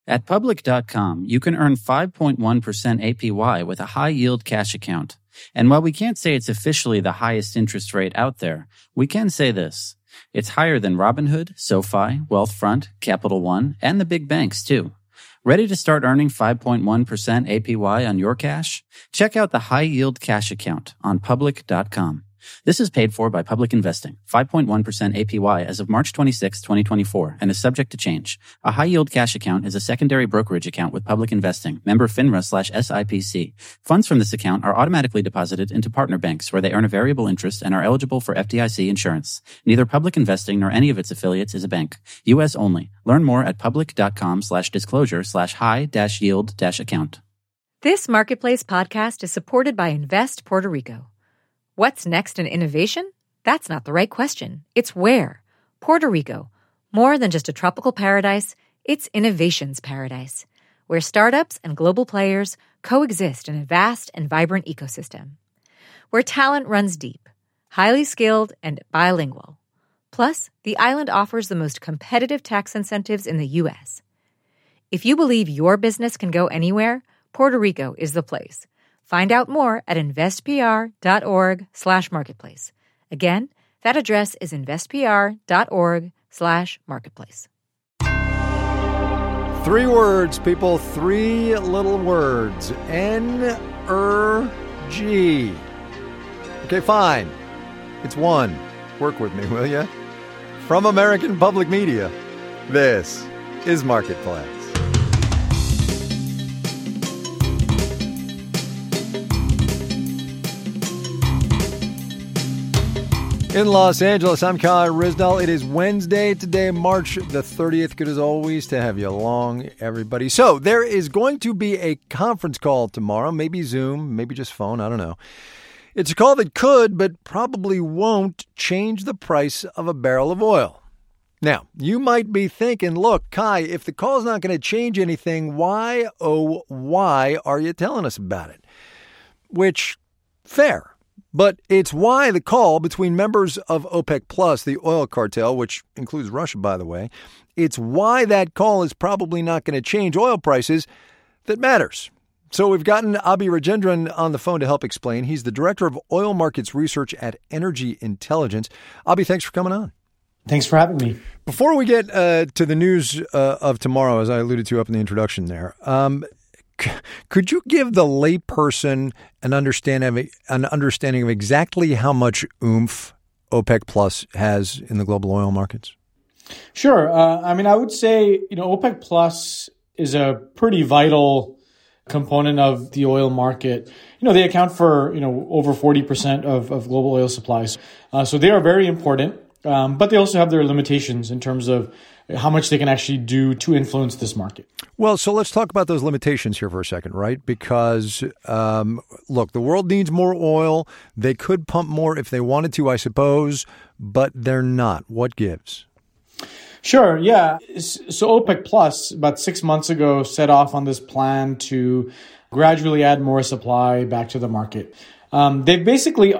At Public.com, you can earn 5.1% APY with a high-yield cash account. And while we can't say it's officially the highest interest rate out there, we can say this. It's higher than Robinhood, SoFi, Wealthfront, Capital One, and the big banks, too. Ready to start earning 5.1% APY on your cash? Check out the high-yield cash account on Public.com. This is paid for by Public Investing, 5.1% APY as of March 26, 2024, and is subject to change. A high-yield cash account is a secondary brokerage account with Public Investing, member FINRA/SIPC. Funds from this account are automatically deposited into partner banks where they earn a variable interest and are eligible for FDIC insurance. Neither Public Investing nor any of its affiliates is a bank. U.S. only. Learn more at public.com/disclosure/high-yield-account. This Marketplace podcast is supported by Invest Puerto Rico. What's next in innovation? That's not the right question. It's where. Puerto Rico. More than just a tropical paradise, it's innovation's paradise, where startups and global players coexist in a vast and vibrant ecosystem. Where talent runs deep, highly skilled, and bilingual. Plus, the island offers the most competitive tax incentives in the U.S. If you believe your business can go anywhere, Puerto Rico is the place. Find out more at investpr.org/marketplace. Again, that address is investpr.org/marketplace. 3 words, people. 3 little words. N-R-G. Okay, fine. It's 1. Work with me, will you? From American Public Media, this is Marketplace. In Los Angeles, I'm Kai Ryssdal. It is Wednesday today, March the 30th. Good as always to have you along, everybody. So there is going to be a conference call tomorrow, maybe Zoom, maybe just phone, I don't know. It's a call that could, but probably won't, change the price of a barrel of oil. Now, you might be thinking, look, Kai, if the call's not going to change anything, why, oh, why are you telling us about it? Which, fair. But it's why the call between members of OPEC Plus, the oil cartel, which includes Russia, by the way, it's why that call is probably not going to change oil prices that matters. So we've gotten Abhi Rajendran on the phone to help explain. He's the director of oil markets research at Energy Intelligence. Abhi, thanks for coming on. Thanks for having me. Before we get to the news of tomorrow, as I alluded to up in the introduction there, could you give the layperson an understanding of exactly how much oomph OPEC Plus has in the global oil markets? Sure. I would say, OPEC Plus is a pretty vital component of the oil market. They account for, over 40% of global oil supplies. So they are very important, but they also have their limitations in terms of how much they can actually do to influence this market. Well, so let's talk about those limitations here for a second, right? Because, look, the world needs more oil. They could pump more if they wanted to, I suppose, but they're not. What gives? Sure, yeah. So OPEC Plus, about 6 months ago, set off on this plan to gradually add more supply back to the market. They've basically,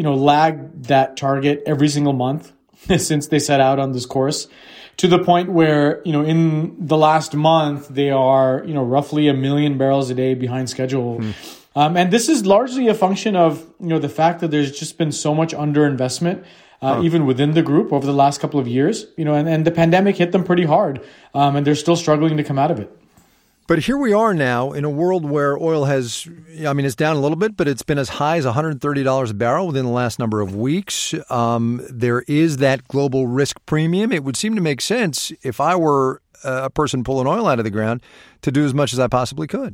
lagged that target every single month since they set out on this course, to the point where, in the last month, they are, roughly 1 million barrels a day behind schedule. And this is largely a function of, the fact that there's just been so much underinvestment, even within the group over the last couple of years, and the pandemic hit them pretty hard, and they're still struggling to come out of it. But here we are now in a world where oil has, it's down a little bit, but it's been as high as $130 a barrel within the last number of weeks. There is that global risk premium. It would seem to make sense if I were a person pulling oil out of the ground to do as much as I possibly could.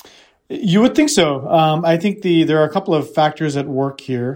You would think so. I think there are a couple of factors at work here.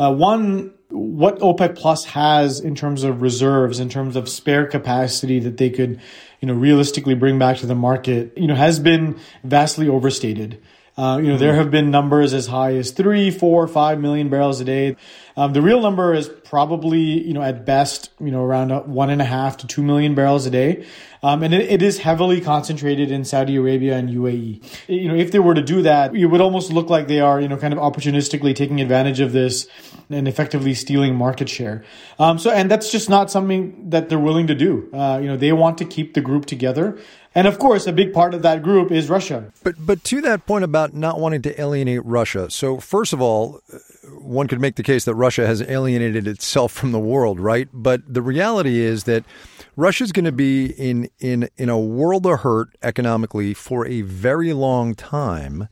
One, what OPEC Plus has in terms of reserves, in terms of spare capacity that they could, realistically bring back to the market, has been vastly overstated. There have been numbers as high as 3, 4, 5 million barrels a day. The real number is probably, at best, around 1.5 to 2 million barrels a day. And it is heavily concentrated in Saudi Arabia and UAE. If they were to do that, it would almost look like they are, kind of opportunistically taking advantage of this and effectively stealing market share. And that's just not something that they're willing to do. They want to keep the group together. And of course, a big part of that group is Russia. But to that point about not wanting to alienate Russia, so first of all, one could make the case that Russia has alienated itself from the world, right? But the reality is that Russia's going to be in a world of hurt economically for a very long time.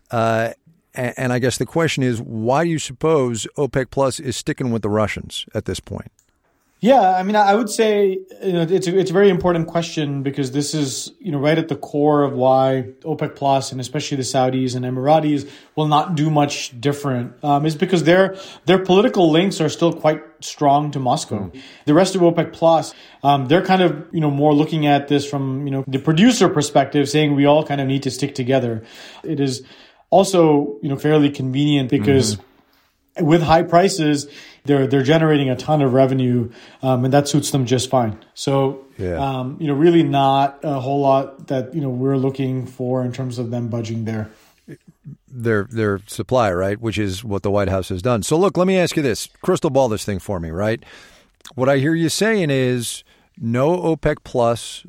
And I guess the question is, why do you suppose OPEC Plus is sticking with the Russians at this point? Yeah, I mean, I would say it's a very important question because this is right at the core of why OPEC Plus and especially the Saudis and Emiratis will not do much different. Is because their political links are still quite strong to Moscow. The rest of OPEC Plus, they're kind of more looking at this from the producer perspective, saying we all kind of need to stick together. It is also fairly convenient because with high prices, they're generating a ton of revenue, and that suits them just fine. So, really not a whole lot that we're looking for in terms of them budging there. Their supply, right, which is what the White House has done. So, look, let me ask you this: crystal ball this thing for me, right? What I hear you saying is no OPEC Plus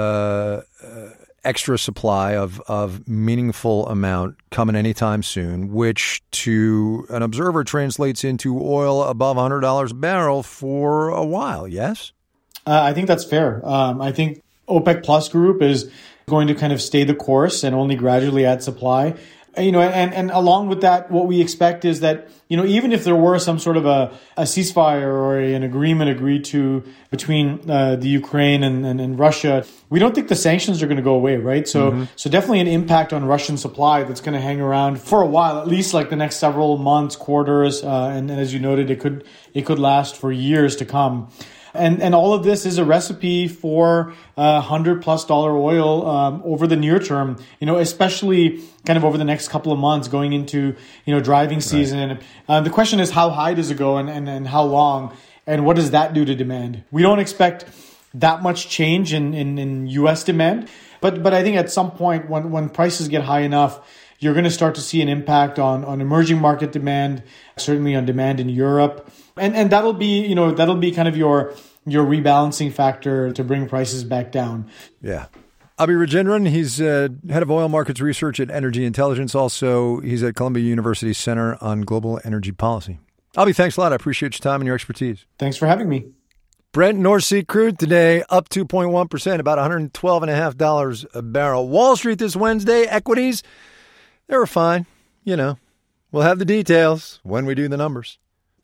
extra supply of meaningful amount coming anytime soon, which to an observer translates into oil above $100 a barrel for a while, yes? I think that's fair. I think OPEC Plus group is going to kind of stay the course and only gradually add supply. And along with that, what we expect is that, even if there were some sort of a ceasefire or an agreement agreed to between the Ukraine and Russia, we don't think the sanctions are going to go away, right? So definitely an impact on Russian supply that's going to hang around for a while, at least like the next several months, quarters. And as you noted, it could last for years to come. And all of this is a recipe for $100+ oil over the near term, especially kind of over the next couple of months going into, driving season. Right. And the question is, how high does it go and how long? And what does that do to demand? We don't expect that much change in U.S. demand. But I think at some point when prices get high enough, you're going to start to see an impact on emerging market demand, certainly on demand in Europe. And that'll be kind of your rebalancing factor to bring prices back down. Yeah. Abhi Rajendran, he's head of oil markets research at Energy Intelligence. Also, he's at Columbia University Center on Global Energy Policy. Abhi, thanks a lot. I appreciate your time and your expertise. Thanks for having me. Brent North Sea crude today up 2.1%, about $112.50 a barrel. Wall Street this Wednesday, equities, they were fine. We'll have the details when we do the numbers.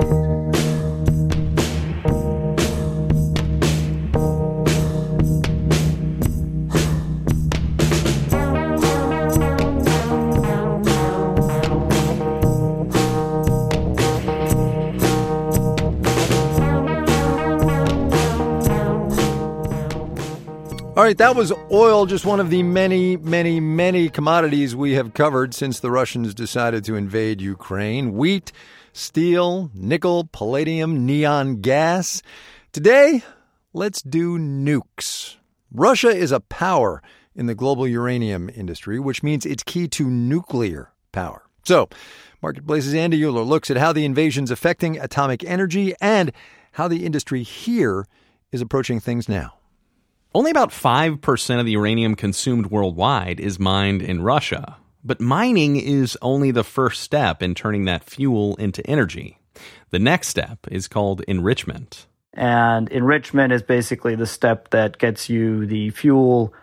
All right, that was oil, just one of the many, many, many commodities we have covered since the Russians decided to invade Ukraine. Wheat, steel, nickel, palladium, neon gas. Today, let's do nukes. Russia is a power in the global uranium industry, which means it's key to nuclear power. So, Marketplace's Andy Euler looks at how the invasion's affecting atomic energy and how the industry here is approaching things now. Only about 5% of the uranium consumed worldwide is mined in Russia. But mining is only the first step in turning that fuel into energy. The next step is called enrichment. And enrichment is basically the step that gets you the fuel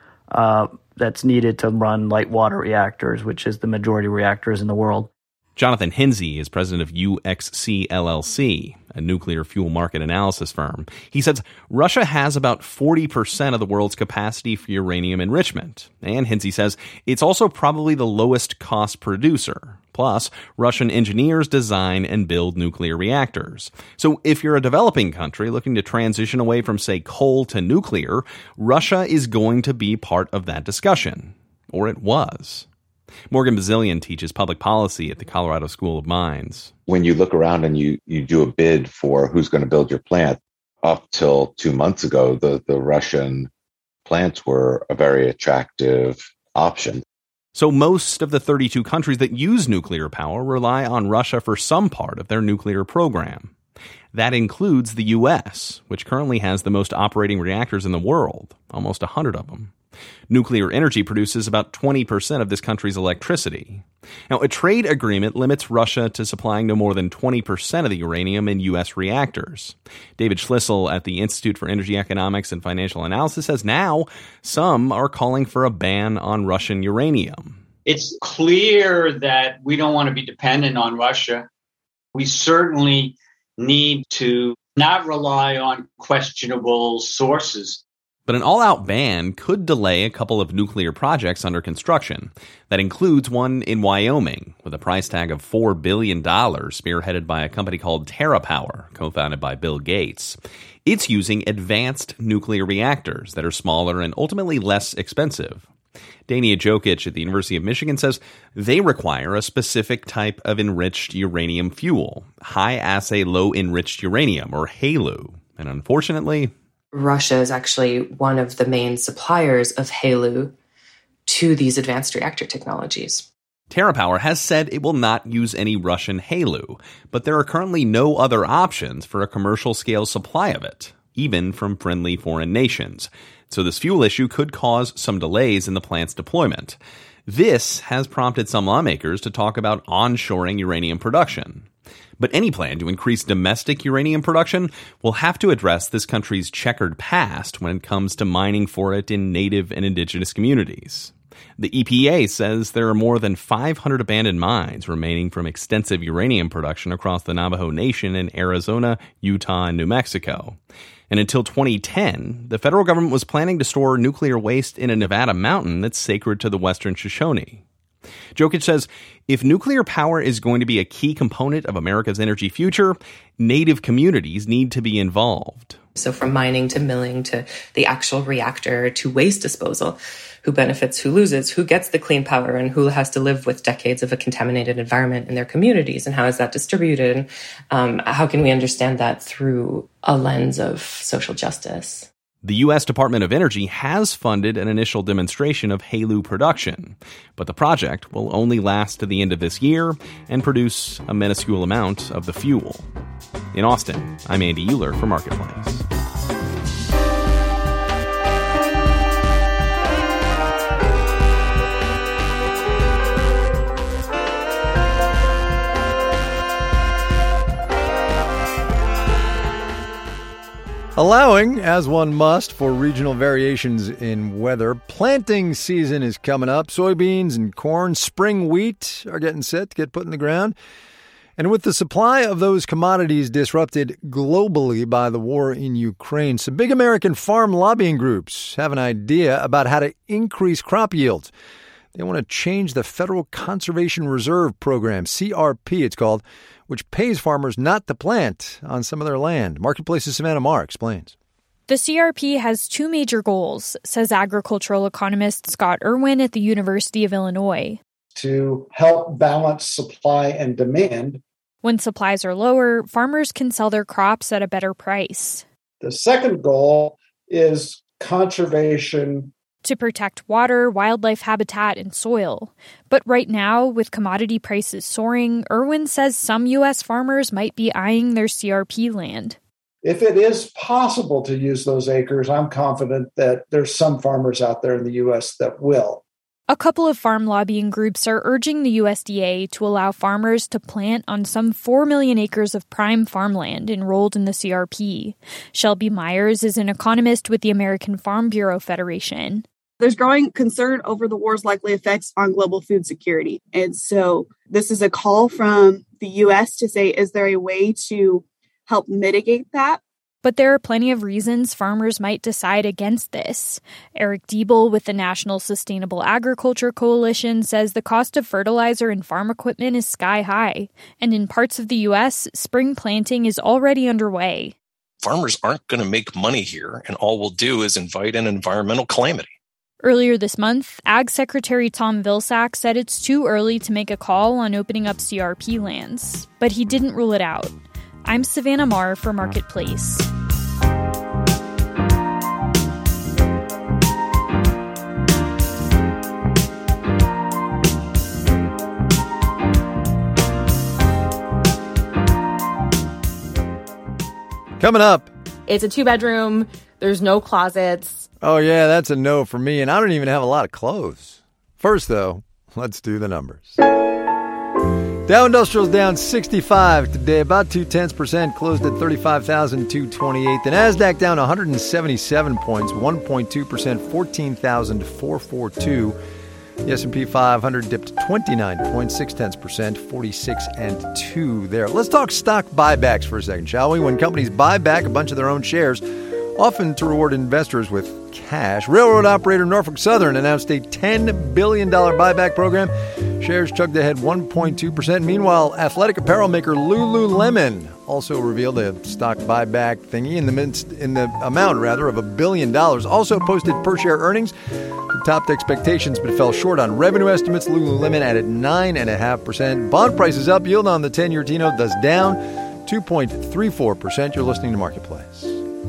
that's needed to run light water reactors, which is the majority of reactors in the world. Jonathan Hinsey is president of UxC LLC, a nuclear fuel market analysis firm. He says Russia has about 40% of the world's capacity for uranium enrichment. And Hinsey says it's also probably the lowest cost producer. Plus, Russian engineers design and build nuclear reactors. So if you're a developing country looking to transition away from, say, coal to nuclear, Russia is going to be part of that discussion. Or it was. Morgan Bazilian teaches public policy at the Colorado School of Mines. When you look around and you do a bid for who's going to build your plant, up till 2 months ago, the Russian plants were a very attractive option. So most of the 32 countries that use nuclear power rely on Russia for some part of their nuclear program. That includes the U.S., which currently has the most operating reactors in the world, almost 100 of them. Nuclear energy produces about 20% of this country's electricity. Now, a trade agreement limits Russia to supplying no more than 20% of the uranium in U.S. reactors. David Schlissel at the Institute for Energy Economics and Financial Analysis says now some are calling for a ban on Russian uranium. It's clear that we don't want to be dependent on Russia. We certainly need to not rely on questionable sources. But an all-out ban could delay a couple of nuclear projects under construction. That includes one in Wyoming, with a price tag of $4 billion, spearheaded by a company called TerraPower, co-founded by Bill Gates. It's using advanced nuclear reactors that are smaller and ultimately less expensive. Dania Jokic at the University of Michigan says they require a specific type of enriched uranium fuel, high-assay low-enriched uranium, or HALEU. And unfortunately, Russia is actually one of the main suppliers of HALEU to these advanced reactor technologies. TerraPower has said it will not use any Russian HALEU, but there are currently no other options for a commercial-scale supply of it, even from friendly foreign nations. So this fuel issue could cause some delays in the plant's deployment. This has prompted some lawmakers to talk about onshoring uranium production. But any plan to increase domestic uranium production will have to address this country's checkered past when it comes to mining for it in native and indigenous communities. The EPA says there are more than 500 abandoned mines remaining from extensive uranium production across the Navajo Nation in Arizona, Utah, and New Mexico. And until 2010, the federal government was planning to store nuclear waste in a Nevada mountain that's sacred to the Western Shoshone. Jokic says, if nuclear power is going to be a key component of America's energy future, native communities need to be involved. So from mining to milling to the actual reactor to waste disposal, who benefits, who loses, who gets the clean power, and who has to live with decades of a contaminated environment in their communities, and how is that distributed? And how can we understand that through a lens of social justice? The U.S. Department of Energy has funded an initial demonstration of HALEU production, but the project will only last to the end of this year and produce a minuscule amount of the fuel. In Austin, I'm Andy Euler for Marketplace. Allowing, as one must, for regional variations in weather, planting season is coming up. Soybeans and corn, spring wheat are getting set to get put in the ground. And with the supply of those commodities disrupted globally by the war in Ukraine, some big American farm lobbying groups have an idea about how to increase crop yields. They want to change the Federal Conservation Reserve Program, CRP it's called, which pays farmers not to plant on some of their land. Marketplace's Savannah Marr explains. The CRP has two major goals, says agricultural economist Scott Irwin at the University of Illinois. To help balance supply and demand. When supplies are lower, farmers can sell their crops at a better price. The second goal is conservation. To protect water, wildlife habitat, and soil. But right now, with commodity prices soaring, Irwin says some U.S. farmers might be eyeing their CRP land. If it is possible to use those acres, I'm confident that there's some farmers out there in the U.S. that will. A couple of farm lobbying groups are urging the USDA to allow farmers to plant on some 4 million acres of prime farmland enrolled in the CRP. Shelby Myers is an economist with the American Farm Bureau Federation. There's growing concern over the war's likely effects on global food security. And so this is a call from the U.S. to say, is there a way to help mitigate that? But there are plenty of reasons farmers might decide against this. Eric Diebel with the National Sustainable Agriculture Coalition says the cost of fertilizer and farm equipment is sky high. And in parts of the U.S., spring planting is already underway. Farmers aren't going to make money here, and all we'll do is invite an environmental calamity. Earlier this month, Ag Secretary Tom Vilsack said it's too early to make a call on opening up CRP lands, but he didn't rule it out. I'm Savannah Marr for Marketplace. Coming up. It's a 2-bedroom. There's no closets. Oh, yeah, that's a no for me, and I don't even have a lot of clothes. First, though, let's do the numbers. Dow Industrial's down 65 today, about 0.2%, closed at 35,228. The Nasdaq down 177 points, 1.2%, 14,442. The S&P 500 dipped 29 points, 0.6%, 46.2 there. Let's talk stock buybacks for a second, shall we? When companies buy back a bunch of their own shares, often to reward investors with cash. Railroad operator Norfolk Southern announced a $10 billion buyback program. Shares chugged ahead 1.2%. Meanwhile, athletic apparel maker Lululemon also revealed a stock buyback thingy in the amount of $1 billion. Also posted per-share earnings that topped expectations but fell short on revenue estimates. Lululemon added 9.5%. Bond prices up. Yield on the 10-year T-note thus down 2.34%. You're listening to Marketplace.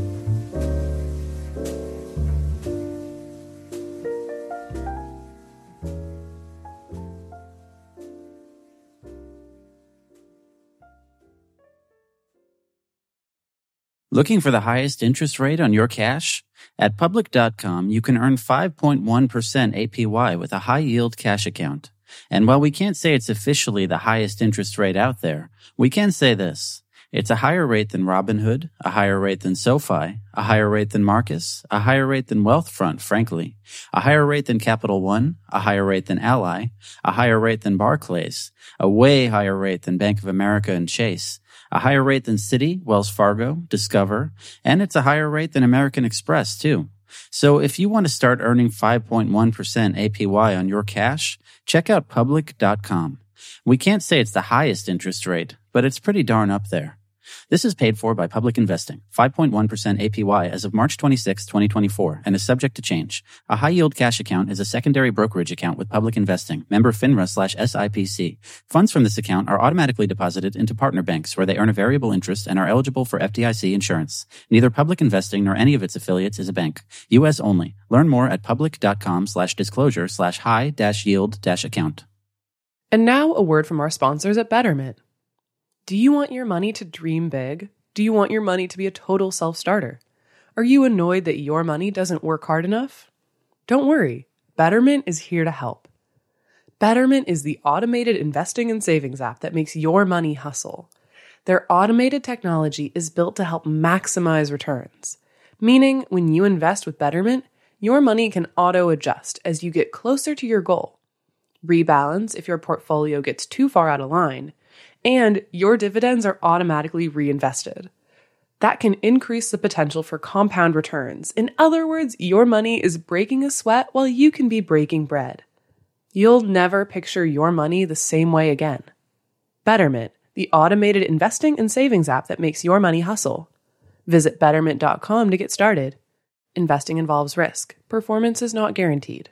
Looking for the highest interest rate on your cash? At Public.com, you can earn 5.1% APY with a high-yield cash account. And while we can't say it's officially the highest interest rate out there, we can say this. It's a higher rate than Robinhood, a higher rate than SoFi, a higher rate than Marcus, a higher rate than Wealthfront, frankly, a higher rate than Capital One, a higher rate than Ally, a higher rate than Barclays, a way higher rate than Bank of America and Chase, a higher rate than Citi, Wells Fargo, Discover, and it's a higher rate than American Express, too. So if you want to start earning 5.1% APY on your cash, check out Public.com. We can't say it's the highest interest rate, but it's pretty darn up there. This is paid for by Public Investing, 5.1% APY as of March 26, 2024, and is subject to change. A high-yield cash account is a secondary brokerage account with Public Investing, member FINRA/SIPC. Funds from this account are automatically deposited into partner banks where they earn a variable interest and are eligible for FDIC insurance. Neither Public Investing nor any of its affiliates is a bank. U.S. only. Learn more at public.com/disclosure/high-yield-account. And now a word from our sponsors at Betterment. Do you want your money to dream big? Do you want your money to be a total self-starter? Are you annoyed that your money doesn't work hard enough? Don't worry, Betterment is here to help. Betterment is the automated investing and savings app that makes your money hustle. Their automated technology is built to help maximize returns, meaning when you invest with Betterment, your money can auto-adjust as you get closer to your goal. Rebalance if your portfolio gets too far out of line, and your dividends are automatically reinvested. That can increase the potential for compound returns. In other words, your money is breaking a sweat while you can be breaking bread. You'll never picture your money the same way again. Betterment, the automated investing and savings app that makes your money hustle. Visit Betterment.com to get started. Investing involves risk. Performance is not guaranteed.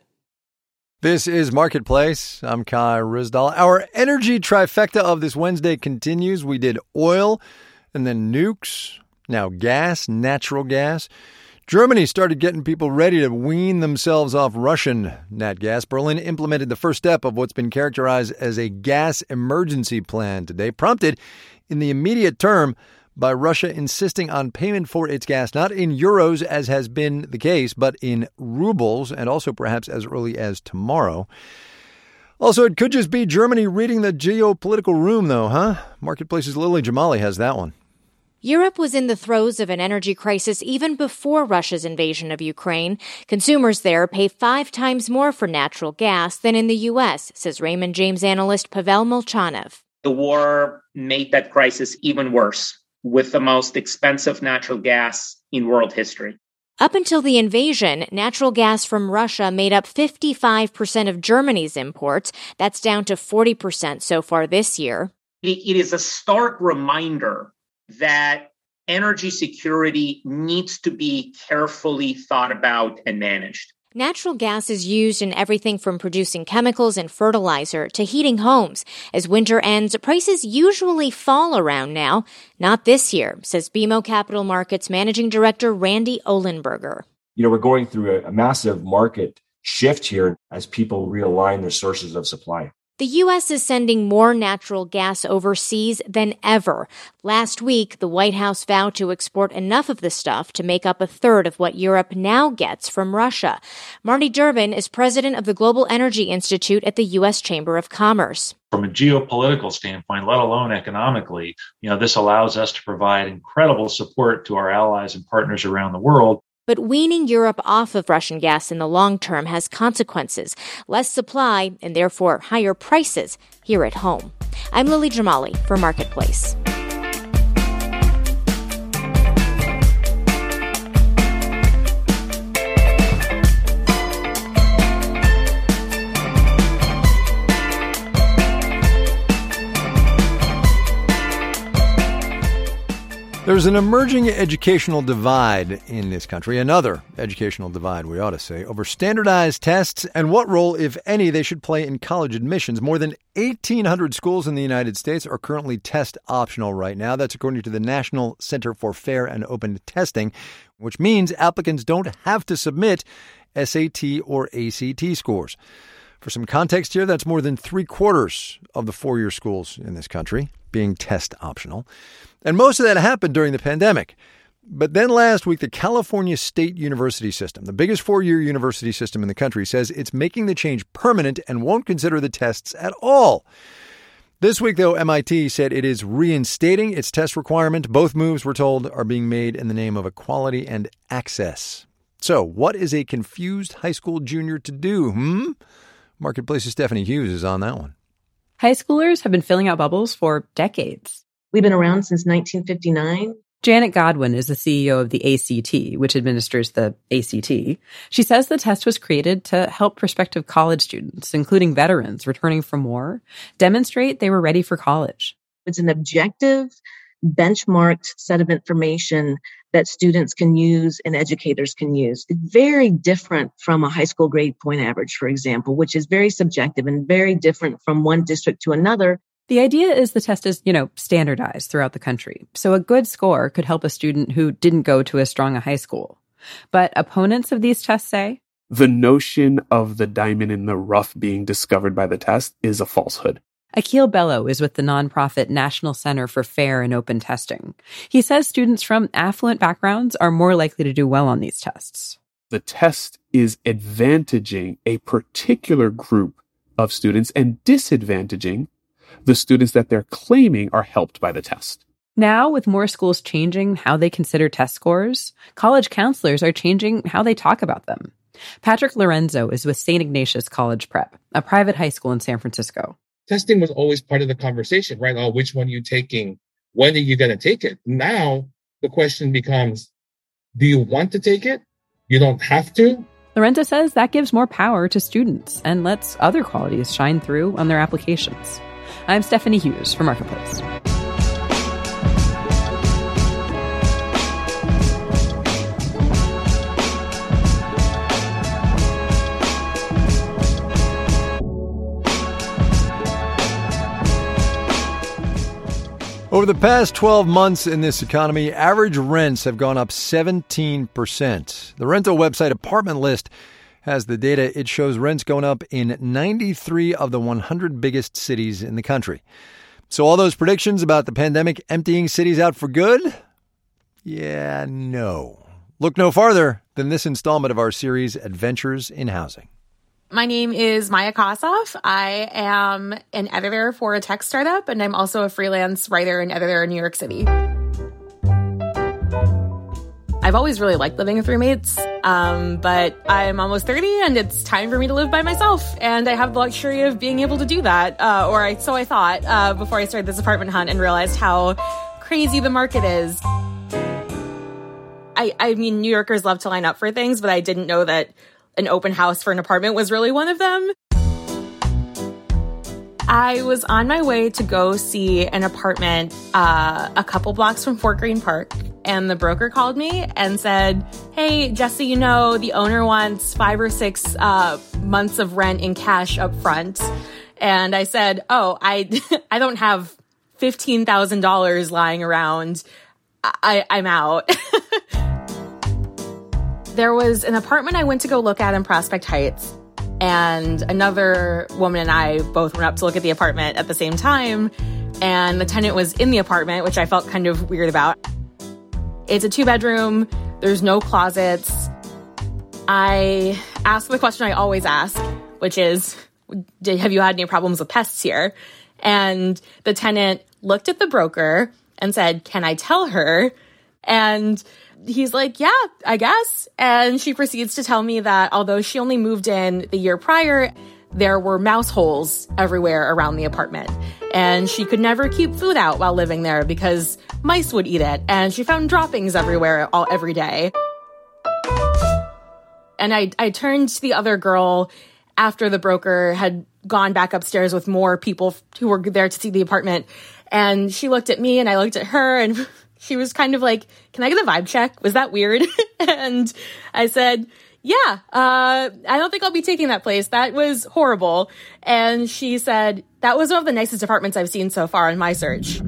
This is Marketplace. I'm Kai Ryssdal. Our energy trifecta of this Wednesday continues. We did oil and then nukes, now gas, natural gas. Germany started getting people ready to wean themselves off Russian nat gas. Berlin implemented the first step of what's been characterized as a gas emergency plan today, prompted in the immediate term by Russia insisting on payment for its gas, not in euros as has been the case, but in rubles, and also perhaps as early as tomorrow. Also, it could just be Germany reading the geopolitical room, though, huh? Marketplace's Lily Jamali has that one. Europe was in the throes of an energy crisis even before Russia's invasion of Ukraine. Consumers there pay 5 times more for natural gas than in the U.S., says Raymond James analyst Pavel Molchanov. The war made that crisis even worse, with the most expensive natural gas in world history. Up until the invasion, natural gas from Russia made up 55% of Germany's imports. That's down to 40% so far this year. It is a stark reminder that energy security needs to be carefully thought about and managed. Natural gas is used in everything from producing chemicals and fertilizer to heating homes. As winter ends, prices usually fall around now. Not this year, says BMO Capital Markets Managing Director Randy Ohlenberger. We're going through a massive market shift here as people realign their sources of supply. The U.S. is sending more natural gas overseas than ever. Last week, the White House vowed to export enough of the stuff to make up a third of what Europe now gets from Russia. Marty Durbin is president of the Global Energy Institute at the U.S. Chamber of Commerce. From a geopolitical standpoint, let alone economically, this allows us to provide incredible support to our allies and partners around the world. But weaning Europe off of Russian gas in the long term has consequences. Less supply and therefore higher prices here at home. I'm Lily Jamali for Marketplace. There's an emerging educational divide in this country, another educational divide, we ought to say, over standardized tests and what role, if any, they should play in college admissions. More than 1,800 schools in the United States are currently test optional right now. That's according to the National Center for Fair and Open Testing, which means applicants don't have to submit SAT or ACT scores. For some context here, that's more than 3/4 of the four-year schools in this country being test optional. And most of that happened during the pandemic. But then last week, the California State University System, the biggest four-year university system in the country, says it's making the change permanent and won't consider the tests at all. This week, though, MIT said it is reinstating its test requirement. Both moves, we're told, are being made in the name of equality and access. So what is a confused high school junior to do? Marketplace's Stephanie Hughes is on that one. High schoolers have been filling out bubbles for decades. We've been around since 1959. Janet Godwin is the CEO of the ACT, which administers the ACT. She says the test was created to help prospective college students, including veterans returning from war, demonstrate they were ready for college. It's an objective, benchmarked set of information that students can use and educators can use. It's very different from a high school grade point average, for example, which is very subjective and very different from one district to another. The idea is the test is, standardized throughout the country. So a good score could help a student who didn't go to as strong a high school. But opponents of these tests say the notion of the diamond in the rough being discovered by the test is a falsehood. Akil Bello is with the nonprofit National Center for Fair and Open Testing. He says students from affluent backgrounds are more likely to do well on these tests. The test is advantaging a particular group of students and disadvantaging the students that they're claiming are helped by the test. Now, with more schools changing how they consider test scores, college counselors are changing how they talk about them. Patrick Lorenzo is with St. Ignatius College Prep, a private high school in San Francisco. Testing was always part of the conversation, right? Oh, which one are you taking? When are you going to take it? Now, the question becomes, do you want to take it? You don't have to. Lorenzo says that gives more power to students and lets other qualities shine through on their applications. I'm Stephanie Hughes for Marketplace. Over the past 12 months in this economy, average rents have gone up 17%. The rental website Apartment List has the data. It shows rents going up in 93 of the 100 biggest cities in the country. So all those predictions about the pandemic emptying cities out for good? Yeah, no. Look no farther than this installment of our series, Adventures in Housing. My name is Maya Kosoff. I am an editor for a tech startup, and I'm also a freelance writer and editor in New York City. I've always really liked living with roommates, but I'm almost 30 and it's time for me to live by myself. And I have the luxury of being able to do that, so I thought before I started this apartment hunt and realized how crazy the market is. I mean, New Yorkers love to line up for things, but I didn't know that an open house for an apartment was really one of them. I was on my way to go see an apartment a couple blocks from Fort Greene Park, and the broker called me and said, "Hey, Jesse, the owner wants 5 or 6 months of rent in cash up front." And I said, "Oh, I don't have $15,000 lying around. I'm out." There was an apartment I went to go look at in Prospect Heights. And another woman and I both went up to look at the apartment at the same time. And the tenant was in the apartment, which I felt kind of weird about. It's a 2-bedroom. There's no closets. I asked the question I always ask, which is, have you had any problems with pests here? And the tenant looked at the broker and said, can I tell her? And he's like, yeah, I guess. And she proceeds to tell me that although she only moved in the year prior, there were mouse holes everywhere around the apartment. And she could never keep food out while living there because mice would eat it. And she found droppings everywhere every day. And I turned to the other girl after the broker had gone back upstairs with more people who were there to see the apartment. And she looked at me and I looked at her and she was kind of like, can I get a vibe check? Was that weird? And I said, yeah, I don't think I'll be taking that place. That was horrible. And she said, that was one of the nicest apartments I've seen so far in my search.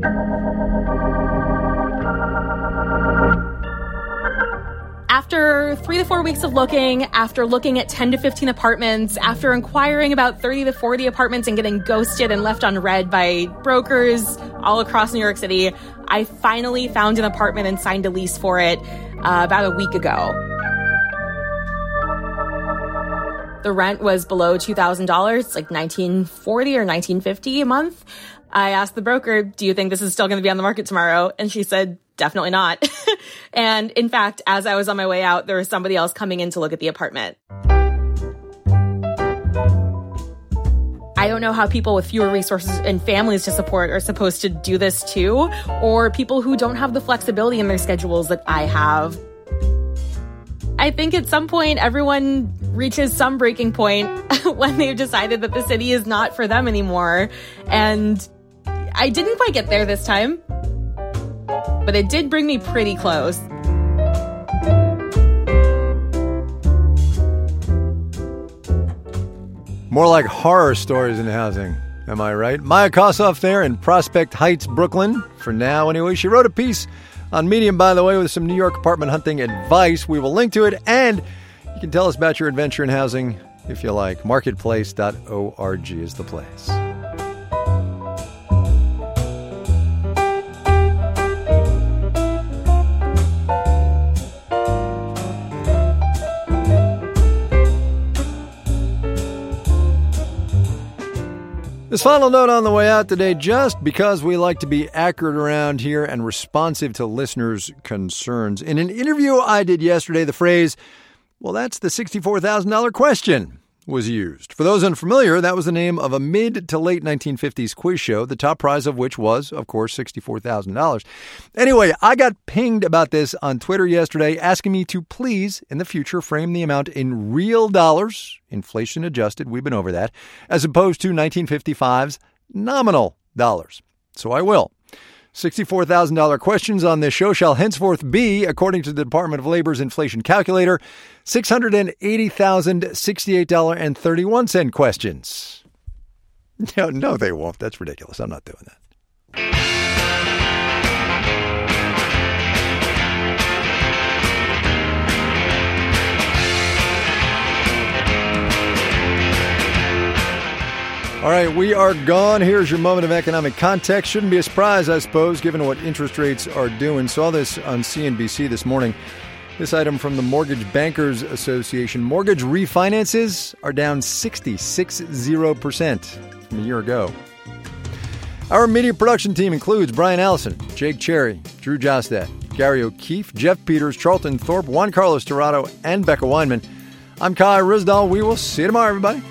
After 3 to 4 weeks of looking, after looking at 10 to 15 apartments, after inquiring about 30 to 40 apartments and getting ghosted and left unread by brokers all across New York City, I finally found an apartment and signed a lease for it about a week ago. The rent was below $2,000. It's like $1,940 or $1,950 a month. I asked the broker, do you think this is still going to be on the market tomorrow? And she said, definitely not. And in fact, as I was on my way out, there was somebody else coming in to look at the apartment. I don't know how people with fewer resources and families to support are supposed to do this too, or people who don't have the flexibility in their schedules that I have. I think at some point, everyone reaches some breaking point when they've decided that the city is not for them anymore. And I didn't quite get there this time, but it did bring me pretty close. More like horror stories in housing, am I right? Maya Kosoff there in Prospect Heights, Brooklyn. For now, anyway, she wrote a piece on Medium, by the way, with some New York apartment hunting advice. We will link to it, and you can tell us about your adventure in housing if you like. Marketplace.org is the place. This final note on the way out today, just because we like to be accurate around here and responsive to listeners' concerns. In an interview I did yesterday, the phrase, well, that's the $64,000 question, was used. For those unfamiliar, that was the name of a mid to late 1950s quiz show, the top prize of which was, of course, $64,000. Anyway, I got pinged about this on Twitter yesterday, asking me to please, in the future, frame the amount in real dollars, inflation adjusted, we've been over that, as opposed to 1955's nominal dollars. So I will. $64,000 questions on this show shall henceforth be, according to the Department of Labor's inflation calculator, $680,068.31 questions. No, they won't. That's ridiculous. I'm not doing that. All right, we are gone. Here's your moment of economic context. Shouldn't be a surprise, I suppose, given what interest rates are doing. Saw this on CNBC this morning. This item from the Mortgage Bankers Association. Mortgage refinances are down 60% from a year ago. Our media production team includes Brian Allison, Jake Cherry, Drew Jostad, Gary O'Keefe, Jeff Peters, Charlton Thorpe, Juan Carlos Tirado, and Becca Weinman. I'm Kai Ryssdal. We will see you tomorrow, everybody.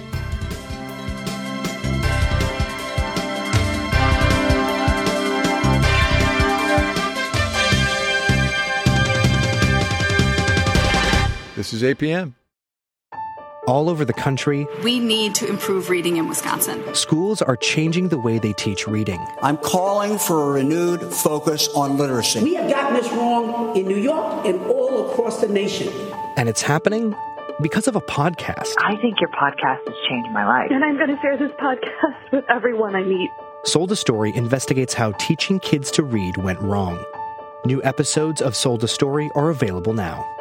This is APM. All over the country, we need to improve reading in Wisconsin. Schools are changing the way they teach reading. I'm calling for a renewed focus on literacy. We have gotten this wrong in New York and all across the nation. And it's happening because of a podcast. I think your podcast has changed my life. And I'm going to share this podcast with everyone I meet. Sold a Story investigates how teaching kids to read went wrong. New episodes of Sold a Story are available now.